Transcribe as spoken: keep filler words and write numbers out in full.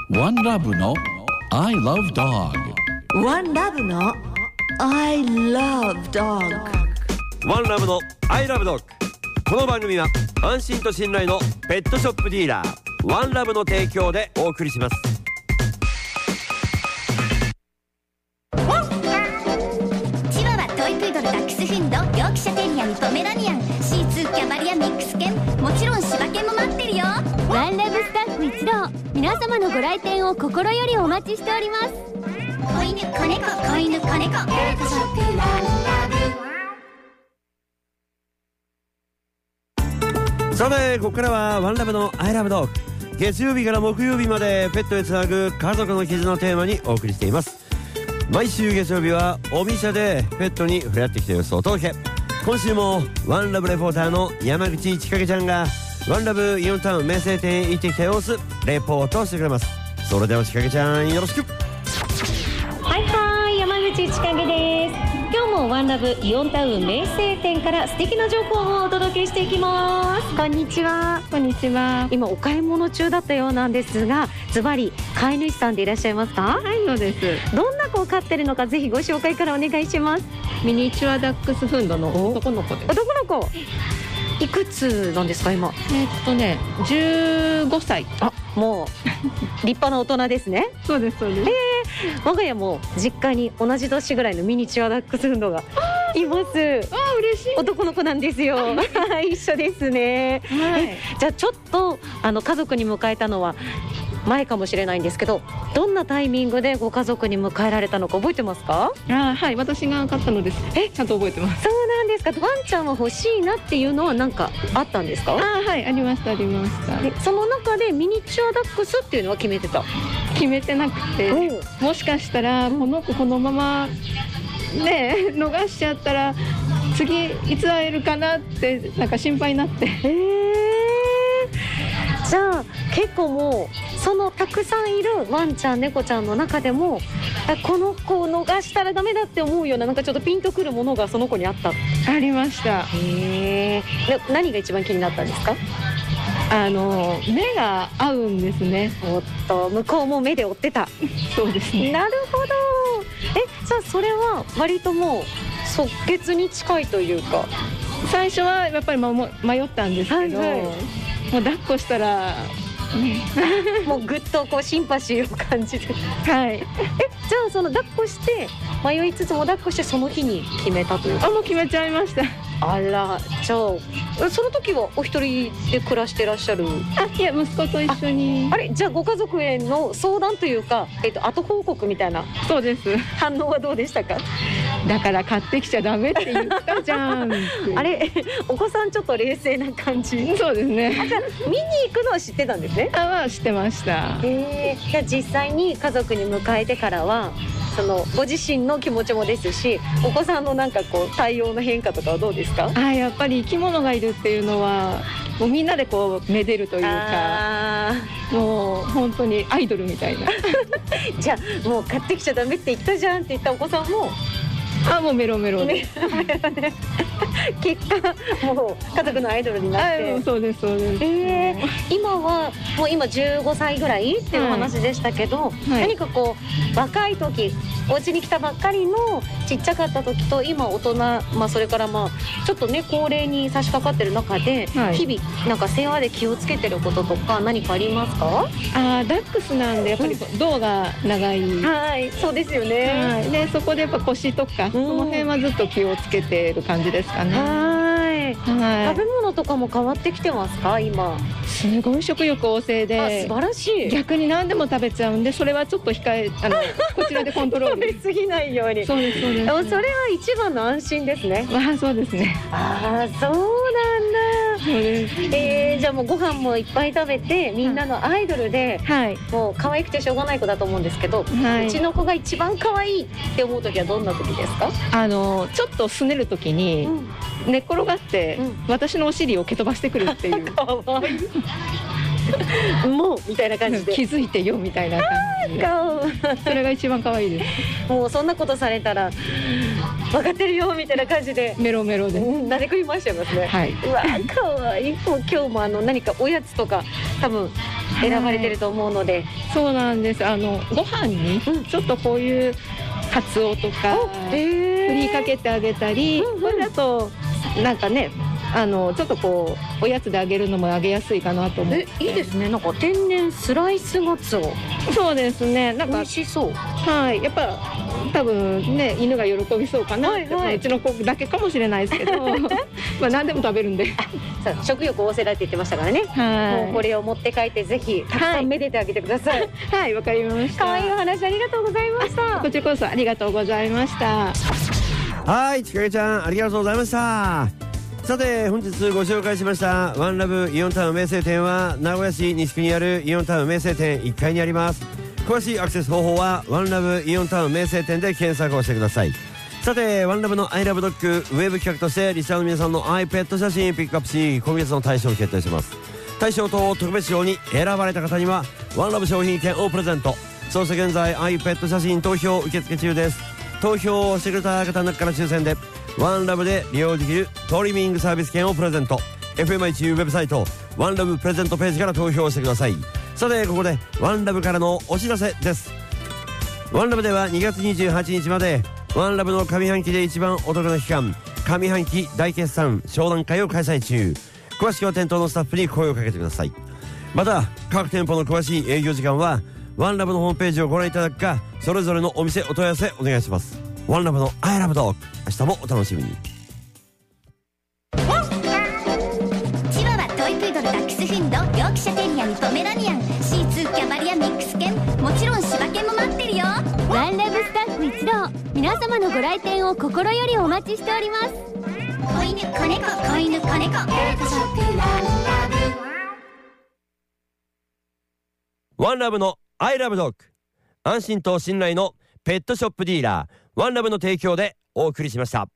ワンラブの I love dog。 ワンラブの I love dog。 ワンラブの I love dog。 この番組は安心と信頼のペットショップディーラーワンラブの提供でお送りします。 チワワ、トイプードル、ダックスフンド、ヨークシャテリアン、ポメラニアン、シーツー、キャバリア、ミックス犬、もちろん柴犬も待ってるよ。 ワンラブスタッフ一同、皆様のご来店を心よりお待ちしております。 子犬、子猫、子犬、子猫、ペットショップワンラブ。 さてここからはワンラブの I love dog。 月曜日から木曜日までペットへつなぐ家族の絆をテーマにお送りしています。毎週月曜日はお店でペットに触れ合ってきた様子をお届け。今週もワンラブレポーターの山口千景ちゃんがワンラブイオンタウン名声店へ行ってきた様子レポートしてくれます。それでは千景ちゃんよろしく。 はいはい、山口千景です。今日もワンラブイオンタウン名声店から素敵な情報をお届けしていきます。 こんにちは。こんにちは。 今お買い物中だったようなんですが、ズバリ飼い主さんでいらっしゃいますか？ はい、そうです。 どんな子を飼ってるのかぜひご紹介からお願いします。 ミニチュアダックスフンドの男の子です。 男の子いくつなんですか今？ えーっとねじゅうごさい。 あ、もう立派な大人ですね。 そうですそうです。 えー、我が家も実家に同じ年ぐらいのミニチュアダックスフンドがいます。 あー嬉しい。 男の子なんですよ。一緒ですね。 はい。 じゃあちょっとあの家族に迎えたのは前かもしれないんですけど、どんなタイミングでご家族に迎えられたのか覚えてますか？ あ、はい、私が買ったのです。え、ちゃんと覚えてます。 そうなんですか。ワンちゃんは欲しいなっていうのは何かあったんですか？ あ、はい、ありましたありました。 でその中でミニチュアダックスっていうのは決めてた？ 決めてなくて、もしかしたらこの子このままね逃しちゃったら次いつ会えるかなってなんか心配になって。 へー、じゃあ結構もうそのたくさんいるワンちゃん猫ちゃんの中でもこの子を逃したらダメだって思うようななんかちょっとピンとくるものがその子にあった？ ありました。 へー。何が一番気になったんですか？ あの目が合うんですね。 おっと、向こうも目で追ってた。 そうですね。 なるほど。え、じゃあそれは割ともう即決に近いというか。 最初はやっぱり迷ったんですけど、はいはい、もう抱っこしたらもうぐっとこうシンパシーを感じる。 はい。 え、じゃあその抱っこして迷いつつも抱っこしてその日に決めたというか。 あ、もう決めちゃいました。 あら、じゃあその時はお一人で暮らしてらっしゃる？ あ、いや、息子と一緒に。 あ, あれ、じゃあご家族への相談というか、えっと後報告みたいな。 そうです。 反応はどうでしたか？ だから買ってきちゃダメって言ったじゃん。 あれ、お子さんちょっと冷静な感じ。 そうですね。 あ、じゃあ見に行くのは知ってたんですね。 あ、まあ知ってました。 えー、じゃあ実際に家族に迎えてからはそのご自身の気持ちもですし、お子さんのなんかこう対応の変化とかはどうですか？ あ、やっぱり生き物がいるっていうのはもうみんなでこうめでるというか、もう本当にアイドルみたいな。 じゃあもう買ってきちゃダメって言ったじゃんって言ったお子さんも、 あ、もうメロメロで結果もう家族のアイドルになって。 あ、そうですそうです。 えー、今はもう今じゅうごさいぐらいっていうお話でしたけど、はい、何かこう若い時お家に来たばっかりのちっちゃかった時と今大人、まあ、それからまあちょっとね高齢に差し掛かってる中で、はい、日々なんか世話で気をつけてることとか何かありますか？ あ、ダックスなんでやっぱり胴が長い、うん、 はい、そうですよね、 はい、でそこでやっぱ腰とか、うん、その辺はずっと気をつけてる感じですかね。 はい、はい、食べ物とかも変わってきてますか今？ すごい食欲旺盛で、 あ、素晴らしい。 逆に何でも食べちゃうんで、それはちょっと控えあのこちらでコントロール食べ過ぎないように。 そうですそうです。 それは一番の安心ですね。 あ、そうですね。 あ、そうなんだ。そうです。えー、じゃあもうご飯もいっぱい食べてみんなのアイドルで、はい、もう可愛くてしょうがない子だと思うんですけど、はい、うちの子が一番可愛いって思う時はどんな時ですか？ あのちょっとすねる時に、うん、寝っ転がって、うん、私のお尻を蹴飛ばしてくるっていう。可愛い。 もうみたいな感じで気づいてよみたいな感じで、それが一番可愛いです。 もうそんなことされたら分かってるよみたいな感じでメロメロで、 うん、なで食いましちゃいますね。 はい、 うわ可愛い。もう今日もあの何かおやつとか多分選ばれてると思うので、 そうなんです。あのご飯にちょっとこういうカツオとか振りかけてあげたり、 うんうん、 これだとなんかね、あのちょっとこうおやつであげるのもあげやすいかなと思って。 え、いいですね。なんか天然スライスガツオ。 そうですね。なんか美味しそう。 はい、やっぱ多分ね、犬が喜びそうかなって、はいはい、うちの子だけかもしれないですけどまあ何でも食べるんでさあ、食欲旺盛だって言ってましたからね。はい、もうこれを持って帰ってぜひたくさんめでてあげてください。 はい、わ、はい、かりました。 可愛いお話ありがとうございました。 こちらこそありがとうございました。 はい、ちかげちゃんありがとうございました。さて本日ご紹介しましたワンラブイオンタウン名声店は名古屋市西区にあるイオンタウン名声店いっかいにあります。詳しいアクセス方法はワンラブイオンタウン名声店で検索をしてください。さてワンラブのアイラブドッグウェブ企画としてリスナーの皆さんのアイペット写真ピックアップし、今月の大賞を決定します。大賞と特別賞に選ばれた方にはワンラブ商品券をプレゼント。そして現在アイペット写真投票受付中です。投票をしてくれた方の中から抽選でワンラブで利用できるトリミングサービス券をプレゼント。 エフエムアイチュー ウェブサイトワンラブプレゼントページから投票してください。さてここでワンラブからのお知らせです。ワンラブではにがつにじゅうはちにちまでワンラブの上半期で一番お得な期間、上半期大決算商談会を開催中。詳しくは店頭のスタッフに声をかけてください。また各店舗の詳しい営業時間はワンラブのホームページをご覧いただくか、それぞれのお店お問い合わせお願いします。ワンラブのアイラブドッグ、明日もお楽しみに。 チワワ、トイプードル、ダックスフンド、ヨークシャテリアにポメラニアン、シーツー、キャバリア、ミックス犬、もちろん柴犬も待ってるよ。 ワンラブスタッフ一同、皆様のご来店を心よりお待ちしております。 子犬、子猫、子犬、子猫、ペットショップワンラブ。 ワンラブのアイラブドッグ、安心と信頼のペットショップディーラーワンラブの提供でお送りしました。